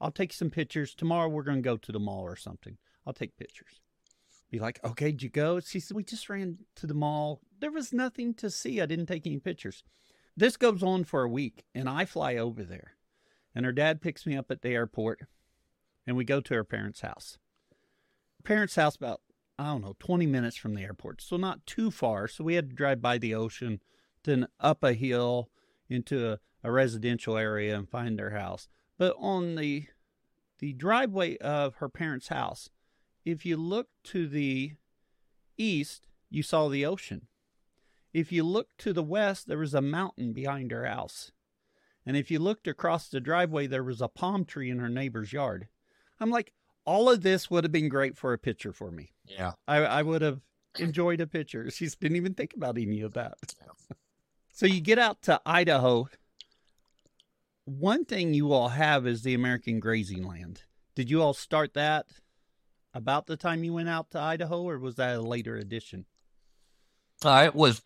I'll take some pictures. Tomorrow we're going to go to the mall or something. I'll take pictures. Be like, okay, did you go? She said, we just ran to the mall. There was nothing to see. I didn't take any pictures. This goes on for a week, and I fly over there. And her dad picks me up at the airport, and we go to her parents' house. Her parents' house about, 20 minutes from the airport, so not too far. So we had to drive by the ocean, then up a hill into a residential area and find their house. But on the driveway of her parents' house, if you look to the east, you saw the ocean. If you looked to the west, there was a mountain behind her house. And if you looked across the driveway, there was a palm tree in her neighbor's yard. I'm like, all of this would have been great for a picture for me. Yeah. I would have enjoyed a picture. She didn't even think about any of that. So you get out to Idaho. One thing you all have is the American Grazing Land. Did you all start that about the time you went out to Idaho, or was that a later addition? It was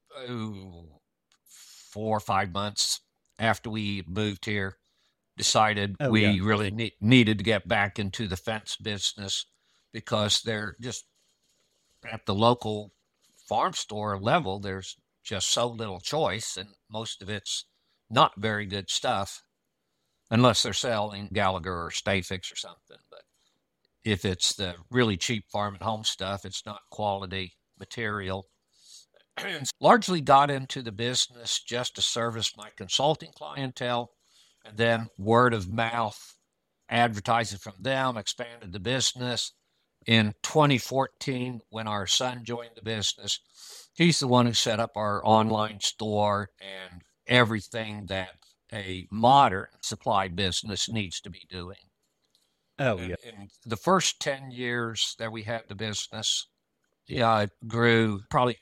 4 or 5 months after we moved here. Decided we really needed to get back into the fence business because they're just at the local farm store level. There's just so little choice, and most of it's not very good stuff, unless they're selling Gallagher or Stayfix or something. But if it's the really cheap farm and home stuff, it's not quality material. Largely got into the business just to service my consulting clientele, and then word of mouth, advertising from them, expanded the business. In 2014, when our son joined the business, he's the one who set up our online store and everything that a modern supply business needs to be doing. Oh, yeah. In the first 10 years that we had the business, it grew probably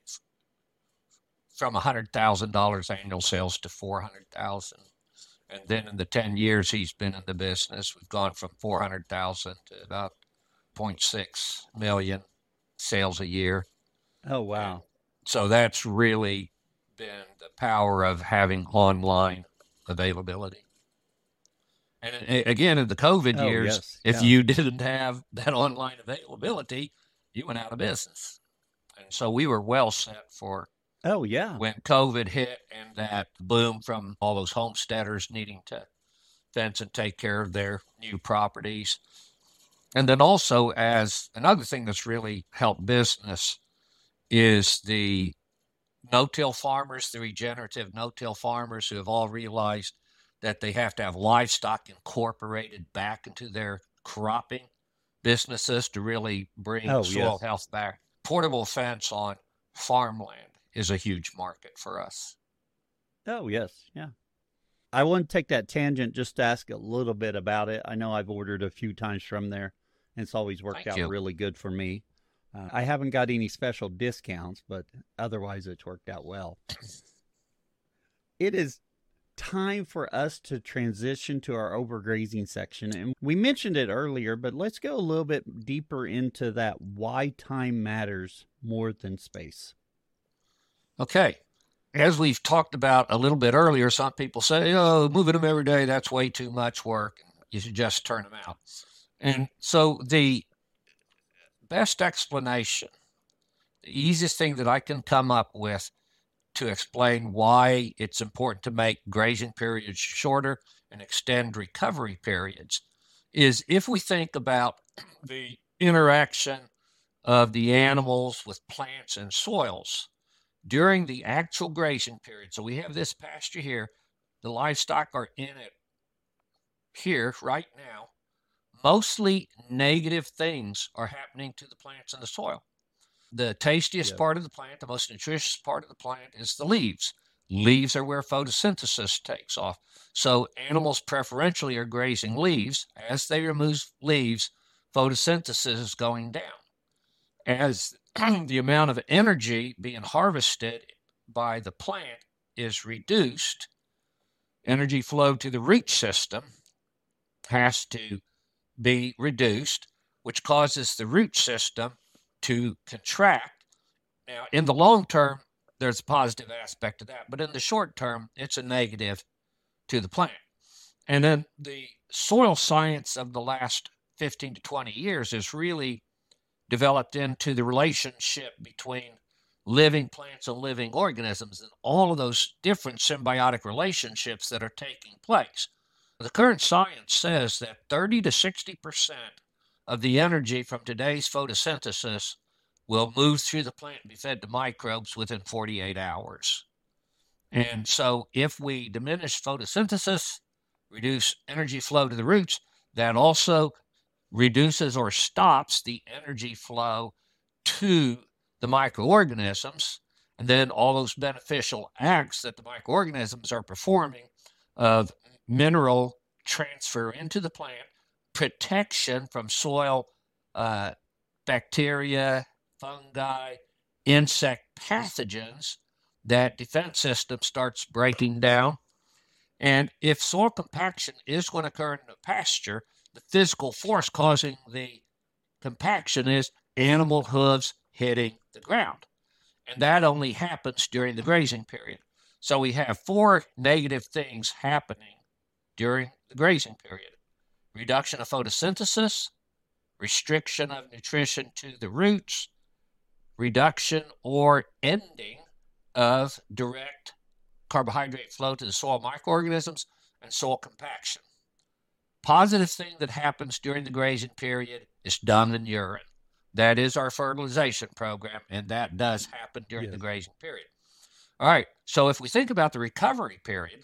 from $100,000 annual sales to $400,000. And then in the 10 years he's been in the business, we've gone from 400,000 to about 0.6 million sales a year. Oh, wow. And so that's really been the power of having online availability. And again, in the COVID years, if you didn't have that online availability, you went out of business. And so we were well set for when COVID hit and that boom from all those homesteaders needing to fence and take care of their new properties. And then also, as another thing that's really helped business is the no-till farmers, the regenerative no-till farmers who have all realized that they have to have livestock incorporated back into their cropping businesses to really bring soil health back. Portable fence on farmland is a huge market for us. Oh, yes. Yeah. I want to take that tangent just to ask a little bit about it. I know I've ordered a few times from there, and it's always worked out really good for me. I haven't got any special discounts, but otherwise it's worked out well. It is time for us to transition to our overgrazing section. And we mentioned it earlier, but let's go a little bit deeper into that why time matters more than space. Okay. As we've talked about a little bit earlier, some people say, moving them every day, that's way too much work. You should just turn them out. And so the best explanation, the easiest thing that I can come up with to explain why it's important to make grazing periods shorter and extend recovery periods is if we think about the interaction of the animals with plants and soils during the actual grazing period. So we have this pasture here. The livestock are in it here right now. Mostly negative things are happening to the plants and the soil. The tastiest part of the plant, the most nutritious part of the plant is the leaves. Leaves are where photosynthesis takes off. So animals preferentially are grazing leaves. As they remove leaves, photosynthesis is going down. As the amount of energy being harvested by the plant is reduced, energy flow to the root system has to be reduced, which causes the root system to contract. Now, in the long term, there's a positive aspect to that, but in the short term, it's a negative to the plant. And then the soil science of the last 15 to 20 years has really developed into the relationship between living plants and living organisms and all of those different symbiotic relationships that are taking place. The current science says that 30 to 60% of the energy from today's photosynthesis will move through the plant and be fed to microbes within 48 hours. And so if we diminish photosynthesis, reduce energy flow to the roots, that also reduces or stops the energy flow to the microorganisms, and then all those beneficial acts that the microorganisms are performing of mineral transfer into the plant, protection from soil bacteria, fungi, insect pathogens, that defense system starts breaking down. And if soil compaction is going to occur in a pasture, the physical force causing the compaction is animal hooves hitting the ground. And that only happens during the grazing period. So we have 4 negative things happening during the grazing period: reduction of photosynthesis, restriction of nutrition to the roots, reduction or ending of direct carbohydrate flow to the soil microorganisms, and soil compaction. Positive thing that happens during the grazing period is dung and urine. That is our fertilization program, and that does happen during the grazing period. All right, so if we think about the recovery period,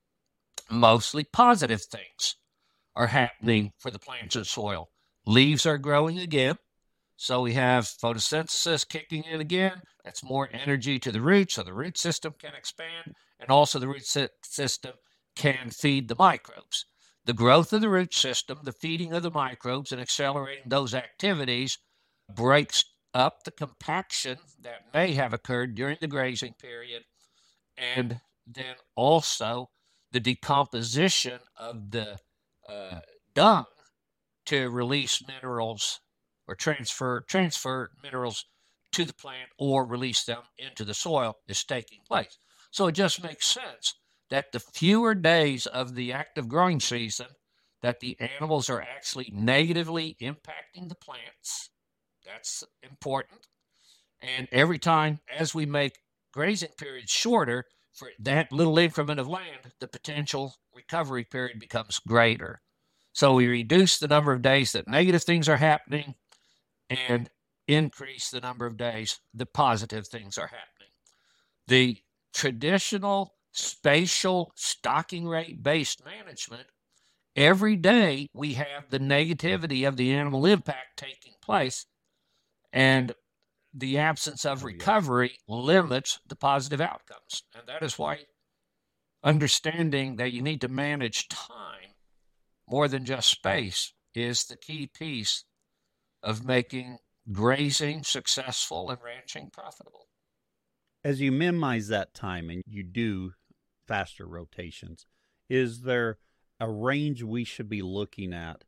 mostly positive things are happening for the plants and soil. Leaves are growing again, so we have photosynthesis kicking in again. That's more energy to the roots, so the root system can expand, and also the root system can feed the microbes. The growth of the root system, the feeding of the microbes, and accelerating those activities breaks up the compaction that may have occurred during the grazing period, and then also the decomposition of the dung to release minerals or transfer minerals to the plant or release them into the soil is taking place. So it just makes sense that the fewer days of the active growing season that the animals are actually negatively impacting the plants. That's important. And every time as we make grazing periods shorter for that little increment of land, the potential recovery period becomes greater. So we reduce the number of days that negative things are happening and increase the number of days the positive things are happening. The traditional spatial stocking rate based management, every day we have the negativity of the animal impact taking place, and the absence of recovery limits the positive outcomes. And that is why understanding that you need to manage time more than just space is the key piece of making grazing successful and ranching profitable. As you minimize that time and you do faster rotations, is there a range we should be looking at?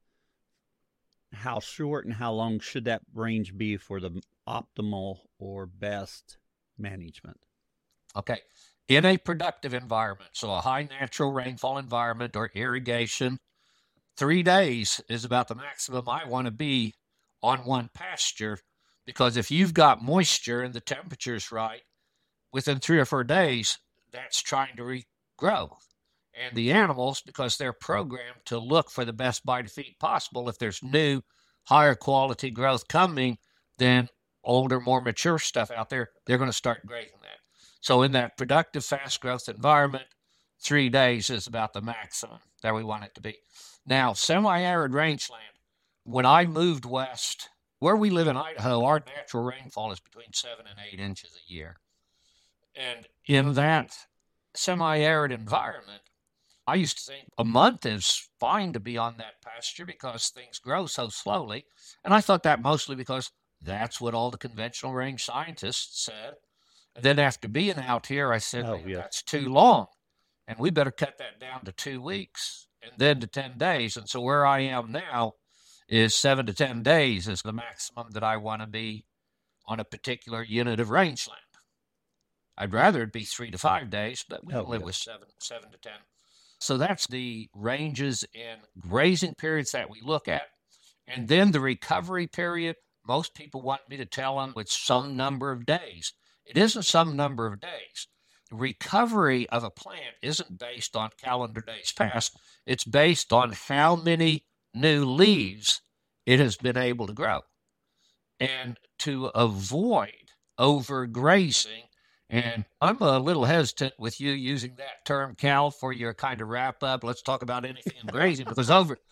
How short and how long should that range be for the optimal or best management? Okay. In a productive environment, so a high natural rainfall environment or irrigation, 3 days is about the maximum I want to be on one pasture, because if you've got moisture and the temperature's right, within 3 or 4 days, that's trying to regrow. And the animals, because they're programmed to look for the best bite of feed possible, if there's new, higher quality growth coming than older, more mature stuff out there, they're going to start grazing that. So in that productive, fast growth environment, 3 days is about the maximum that we want it to be. Now, semi-arid rangeland, when I moved west, where we live in Idaho, our natural rainfall is between 7 and 8 inches a year. And in that semi-arid environment, I used to think a month is fine to be on that pasture because things grow so slowly. And I thought that mostly because that's what all the conventional range scientists said. And then after being out here, I said, that's too long. And we better cut that down to 2 weeks and then to 10 days. And so where I am now is 7 to 10 days is the maximum that I want to be on a particular unit of rangeland. I'd rather it be 3 to 5 days, but we can live with 7 to 10. So that's the ranges in grazing periods that we look at. And then the recovery period, most people want me to tell them it's some number of days. It isn't some number of days. Recovery of a plant isn't based on calendar days past. It's based on how many new leaves it has been able to grow. And to avoid overgrazing, and I'm a little hesitant with you using that term, Cal, for your kind of wrap up. Let's talk about anything in grazing because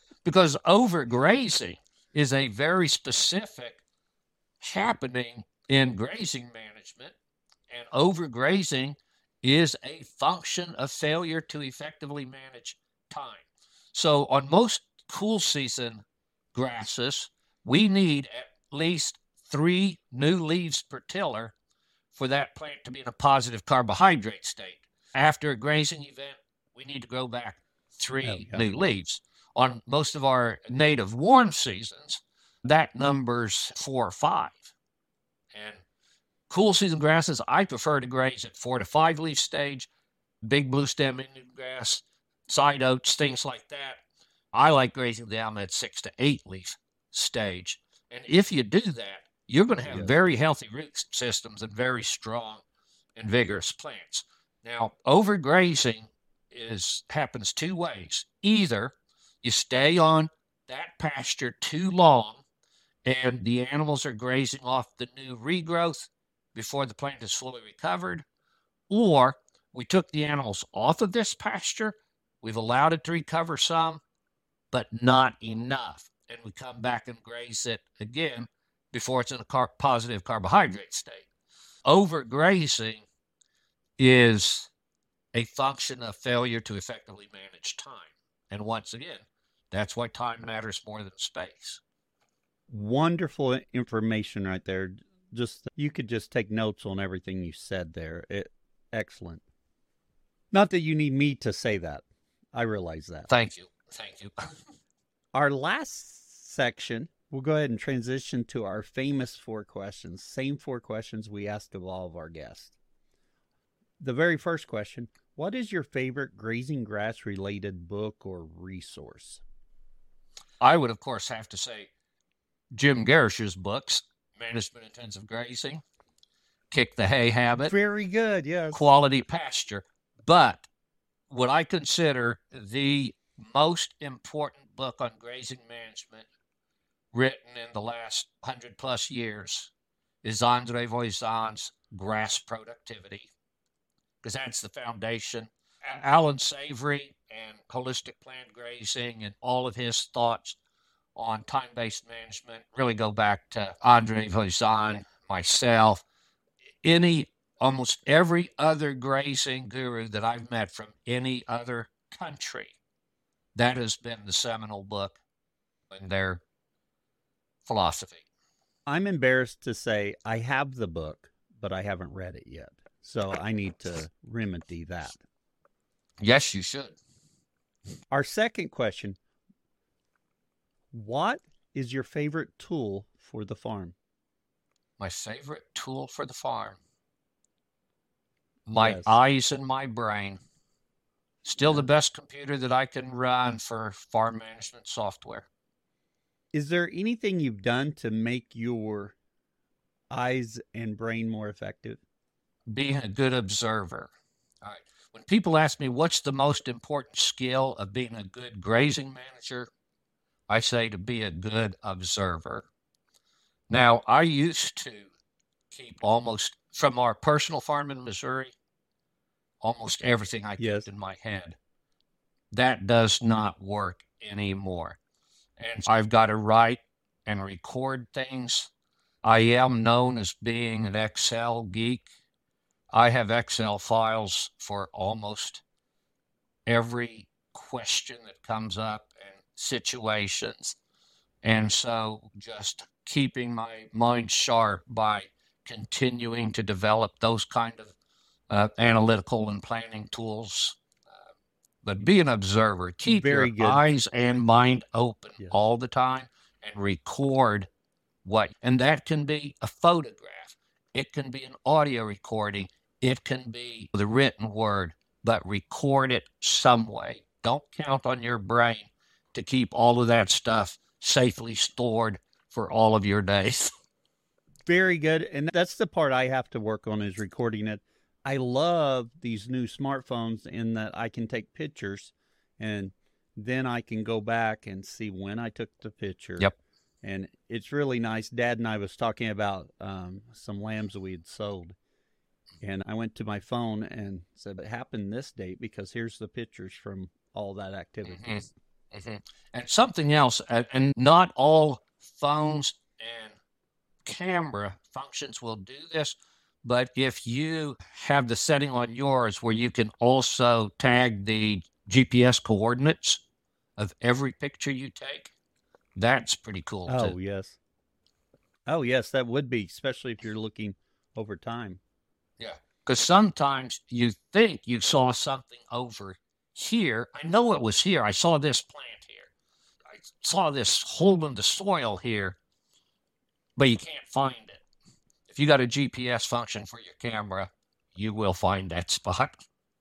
overgrazing is a very specific happening in grazing management, and overgrazing is a function of failure to effectively manage time. So on most cool season grasses, we need at least 3 new leaves per tiller for that plant to be in a positive carbohydrate state. After a grazing event, we need to grow back 3 new leaves. On most of our native warm seasons, that number's 4 or 5. And cool season grasses, I prefer to graze at 4 to 5 leaf stage. Big blue stem Indian grass, side oats, things like that. I like grazing them at 6 to 8 leaf stage. And if you do that, you're going to have very healthy root systems and very strong and vigorous plants. Now, overgrazing happens 2 ways. Either you stay on that pasture too long and the animals are grazing off the new regrowth before the plant is fully recovered, or we took the animals off of this pasture, we've allowed it to recover some, but not enough, and we come back and graze it again before it's in a positive carbohydrate state. Overgrazing is a function of failure to effectively manage time. And once again, that's why time matters more than space. Wonderful information right there. You could just take notes on everything you said there. Excellent. Not that you need me to say that. I realize that. Thank you. Our last section, we'll go ahead and transition to our famous 4 questions. Same 4 questions we ask of all of our guests. The very first question, what is your favorite grazing grass related book or resource? I would, of course, have to say Jim Gerrish's books, Management Intensive Grazing, Kick the Hay Habit. Very good, yes. Quality Pasture. But what I consider the most important book on grazing management written in the last 100+ years is Andre Voisin's Grass Productivity, because that's the foundation. Alan Savory and holistic plant grazing and all of his thoughts on time-based management really go back to Andre Voisin, myself, almost every other grazing guru that I've met from any other country. That has been the seminal book in their philosophy. I'm embarrassed to say I have the book, but I haven't read it yet. So I need to remedy that. Yes, you should. Our second question, what is your favorite tool for the farm? My favorite tool for the farm? My eyes and my brain. Still the best computer that I can run for farm management software. Is there anything you've done to make your eyes and brain more effective? Being a good observer. All right. When people ask me what's the most important skill of being a good grazing manager, I say to be a good observer. Now, I used to keep from our personal farm in Missouri, almost everything I kept in my head. That does not work anymore. And I've got to write and record things. I am known as being an Excel geek. I have Excel files for almost every question that comes up and situations. And so just keeping my mind sharp by continuing to develop those kind of analytical and planning tools. But be an observer. Keep your eyes and mind open all the time and record and that can be a photograph. It can be an audio recording. It can be the written word, but record it some way. Don't count on your brain to keep all of that stuff safely stored for all of your days. Very good. And that's the part I have to work on, is recording it. I love these new smartphones in that I can take pictures and then I can go back and see when I took the picture. Yep. And it's really nice. Dad and I was talking about some lambs that we had sold. And I went to my phone and said, it happened this date because here's the pictures from all that activity. Mm-hmm. Mm-hmm. And something else, and not all phones and camera functions will do this, but if you have the setting on yours where you can also tag the GPS coordinates of every picture you take, that's pretty cool Oh, too. yes. Oh, yes, that would be, especially if you're looking over time. Yeah. Because sometimes you think you saw something over here. I know it was here. I saw this plant here. I saw this hole in the soil here, but you can't find it. If you got a GPS function for your camera, you will find that spot.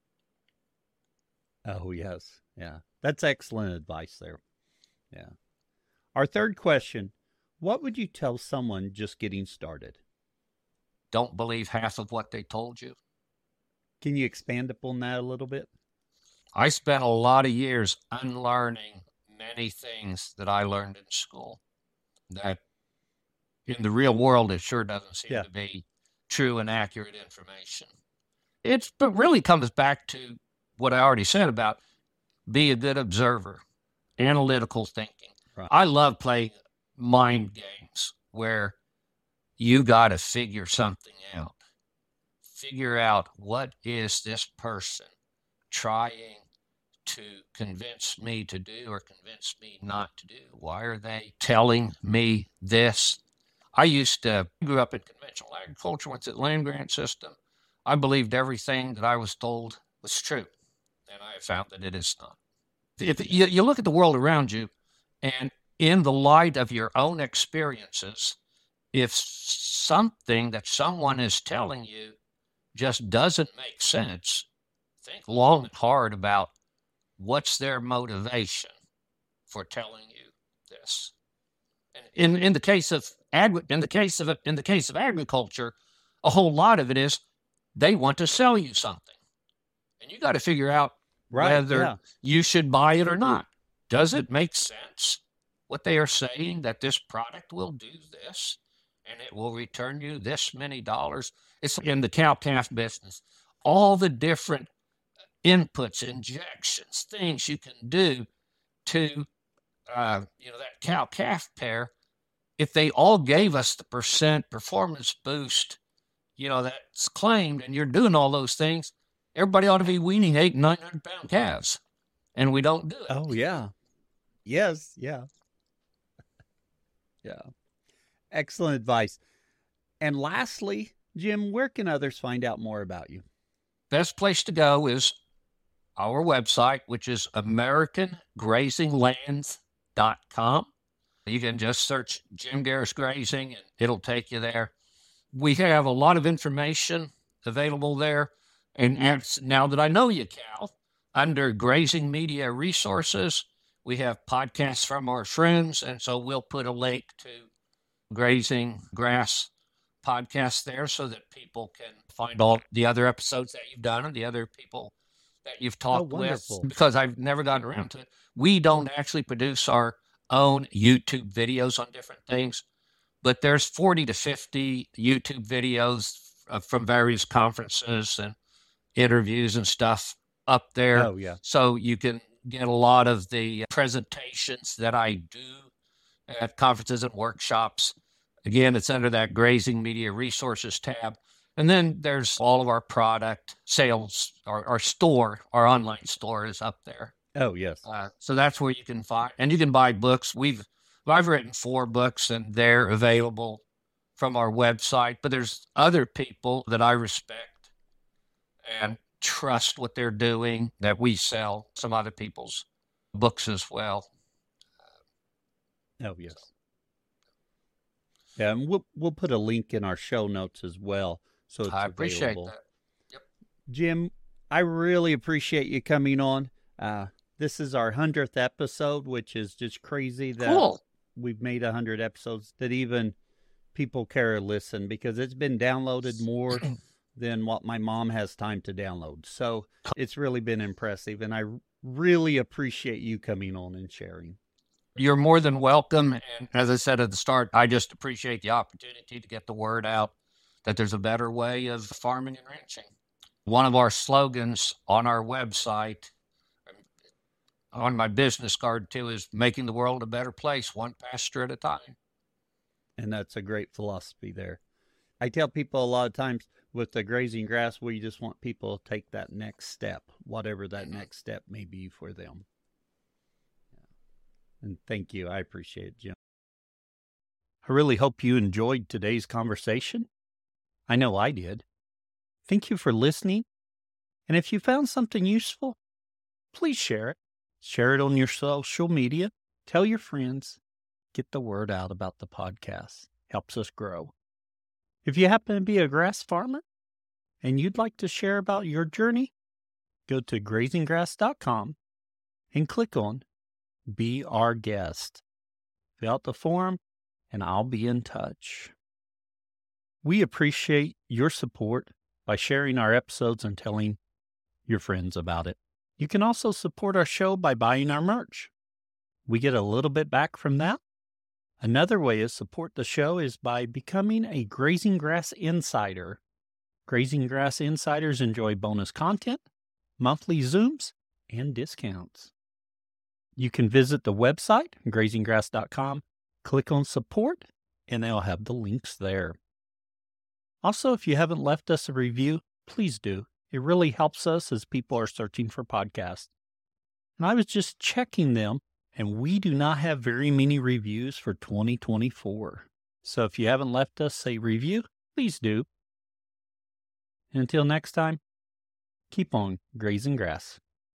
Oh, yes. Yeah. That's excellent advice there. Yeah. Our third question, what would you tell someone just getting started? Don't believe half of what they told you. Can you expand upon that a little bit? I spent a lot of years unlearning many things that I learned in school that in the real world, it sure doesn't seem to be true and accurate information. It really comes back to what I already said about be a good observer, analytical thinking. Right. I love playing mind games where you got to figure something out. Figure out, what is this person trying to convince me to do or convince me not to do? Why are they telling me this? I grew up in conventional agriculture, went to the land grant system. I believed everything that I was told was true, and I have found that it is not. If you look at the world around you, and in the light of your own experiences, if something that someone is telling you just doesn't make sense, think long and hard about what's their motivation for telling you this. And in the case of agriculture, a whole lot of it is they want to sell you something, and you got to figure out whether you should buy it or not. Does it make sense what they are saying, that this product will do this and it will return you this many dollars? It's in the cow-calf business. All the different inputs, injections, things you can do to, that cow-calf pair, if they all gave us the % performance boost, that's claimed, and you're doing all those things, everybody ought to be weaning 800 and 900 pound calves, and we don't do it. Oh, yeah. Yes, yeah. Yeah. Excellent advice. And lastly, Jim, where can others find out more about you? Best place to go is our website, which is AmericanGrazingLands.com. You can just search Jim Garrish Grazing, and it'll take you there. We have a lot of information available there. And now that I know you, Cal, under Grazing Media Resources, we have podcasts from our friends, and so we'll put a link to Grazing Grass podcast there so that people can find all the other episodes that you've done and the other people that you've talked with, because I've never gotten around to it. We don't actually produce our own YouTube videos on different things, but there's 40 to 50 YouTube videos from various conferences and interviews and stuff up there. Oh, yeah. So you can get a lot of the presentations that I do at conferences and workshops. Again, it's under that Grazing Media Resources tab. And then there's all of our product sales, our store, our online store is up there. Oh, yes. So that's where you can find, and you can buy books. I've written 4 books, and they're available from our website. But there's other people that I respect and trust what they're doing that we sell some other people's books as well. Oh, yes. Yeah, and we'll put a link in our show notes as well, so it's I appreciate available. That. Yep. Jim, I really appreciate you coming on. This is our 100th episode, which is just crazy that Cool. we've made 100 episodes that even people care to listen, because it's been downloaded more than what my mom has time to download. So it's really been impressive, and I really appreciate you coming on and sharing. You're more than welcome. And as I said at the start, I just appreciate the opportunity to get the word out that there's a better way of farming and ranching. One of our slogans on our website, on my business card too, is making the world a better place, one pasture at a time. And that's a great philosophy there. I tell people a lot of times with the grazing grass, we just want people to take that next step, whatever that next step may be for them. And thank you. I appreciate it, Jim. I really hope you enjoyed today's conversation. I know I did. Thank you for listening. And if you found something useful, please share it. Share it on your social media. Tell your friends. Get the word out about the podcast. Helps us grow. If you happen to be a grass farmer and you'd like to share about your journey, go to grazinggrass.com and click on Be Our Guest. Fill out the form and I'll be in touch. We appreciate your support by sharing our episodes and telling your friends about it. You can also support our show by buying our merch. We get a little bit back from that. Another way to support the show is by becoming a Grazing Grass Insider. Grazing Grass Insiders enjoy bonus content, monthly Zooms, and discounts. You can visit the website, grazinggrass.com, click on support, and they'll have the links there. Also, if you haven't left us a review, please do. It really helps us as people are searching for podcasts. And I was just checking them, and we do not have very many reviews for 2024. So if you haven't left us a review, please do. And until next time, keep on grazing grass.